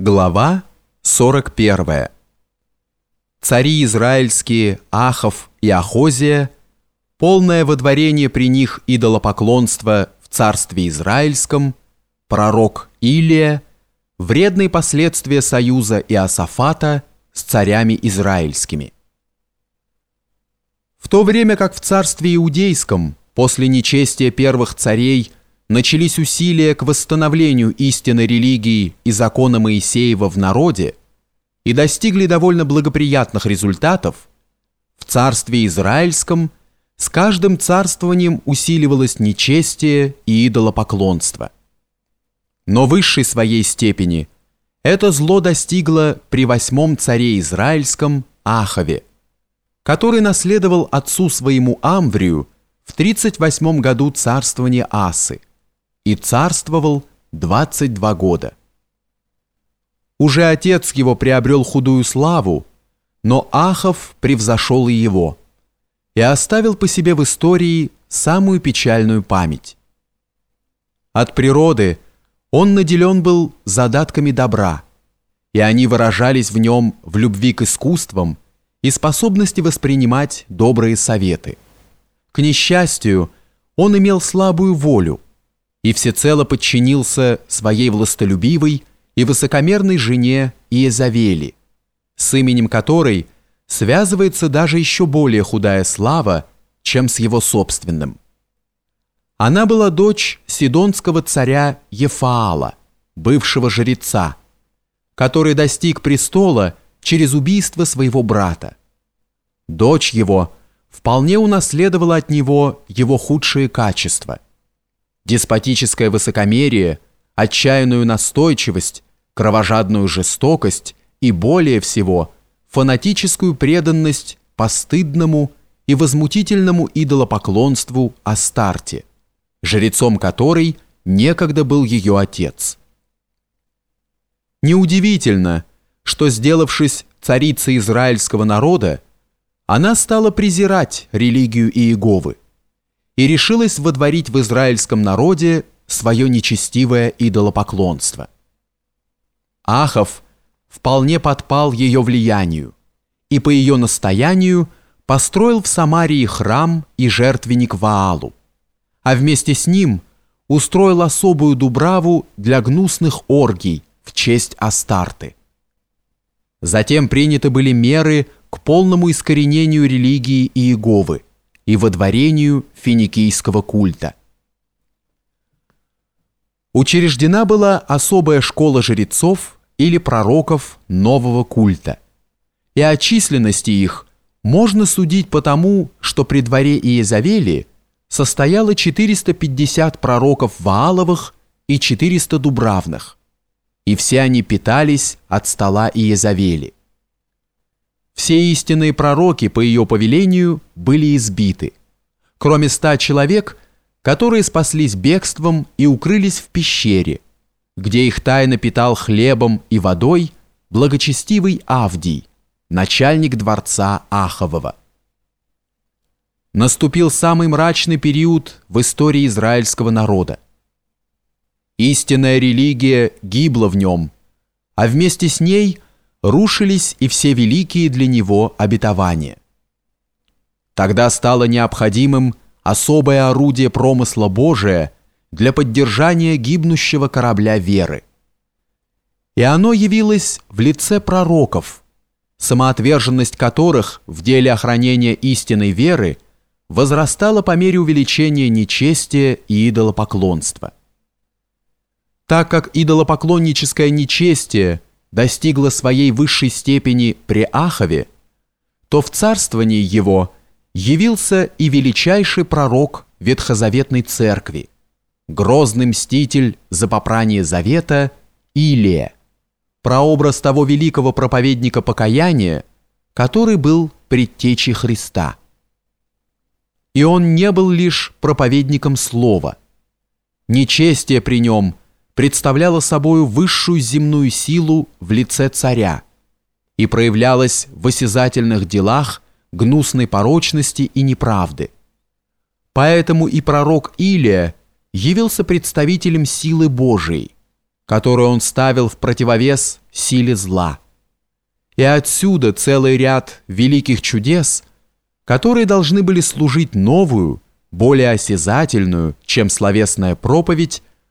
Глава 41. Цари израильские Ахав и Ахозия, полное водворение при них идолопоклонства в царстве израильском, пророк Илия, вредные последствия союза Иосафата с царями израильскими. В то время как в царстве иудейском после нечестия первых царей начались усилия к восстановлению истинной религии и закона Моисеева в народе и достигли довольно благоприятных результатов, в царстве израильском с каждым царствованием усиливалось нечестие и идолопоклонство. Но высшей своей степени это зло достигло при 8-м царе израильском Ахаве, который наследовал отцу своему Амврию в 38 году царствования Асы и царствовал 22 года. Уже отец его приобрел худую славу, но Ахав превзошел и его, и оставил по себе в истории самую печальную память. От природы он наделен был задатками добра, и они выражались в нем в любви к искусствам и способности воспринимать добрые советы. К несчастью, он имел слабую волю и всецело подчинился своей властолюбивой и высокомерной жене Иезавели, с именем которой связывается даже еще более худая слава, чем с его собственным. Она была дочь сидонского царя Ефаала, бывшего жреца, который достиг престола через убийство своего брата. Дочь его вполне унаследовала от него его худшие качества: деспотическое высокомерие, отчаянную настойчивость, кровожадную жестокость и, более всего, фанатическую преданность постыдному и возмутительному идолопоклонству Астарте, жрецом которой некогда был ее отец. Неудивительно, что, сделавшись царицей израильского народа, она стала презирать религию Иеговы и решилась водворить в израильском народе свое нечестивое идолопоклонство. Ахав вполне подпал ее влиянию и по ее настоянию построил в Самарии храм и жертвенник Ваалу, а вместе с ним устроил особую дубраву для гнусных оргий в честь Астарты. Затем приняты были меры к полному искоренению религии Иеговы и водворению финикийского культа. Учреждена была особая школа жрецов или пророков нового культа, и о численности их можно судить по тому, что при дворе Иезавели состояло 450 пророков Вааловых и 400 дубравных, и все они питались от стола Иезавели. Все истинные пророки по ее повелению были избиты, кроме 100 человек, которые спаслись бегством и укрылись в пещере, где их тайно питал хлебом и водой благочестивый Авдий, начальник дворца Ахавова. Наступил самый мрачный период в истории израильского народа. Истинная религия гибла в нем, а вместе с ней рушились и все великие для него обетования. Тогда стало необходимым особое орудие промысла Божия для поддержания гибнущего корабля веры. И оно явилось в лице пророков, самоотверженность которых в деле охранения истинной веры возрастала по мере увеличения нечестия и идолопоклонства. Так как идолопоклонническое нечестие достигло своей высшей степени при Ахаве, то в царствовании его явился и величайший пророк Ветхозаветной церкви, грозный мститель за попрание завета Илия, прообраз того великого проповедника покаяния, который был предтечей Христа. И он не был лишь проповедником слова. Нечестие при нем представляло собою высшую земную силу в лице царя и проявлялось в осязательных делах гнусной порочности и неправды. Поэтому и пророк Илия явился представителем силы Божией, которую он ставил в противовес силе зла. И отсюда целый ряд великих чудес, которые должны были служить новую, более осязательную, чем словесная проповедь,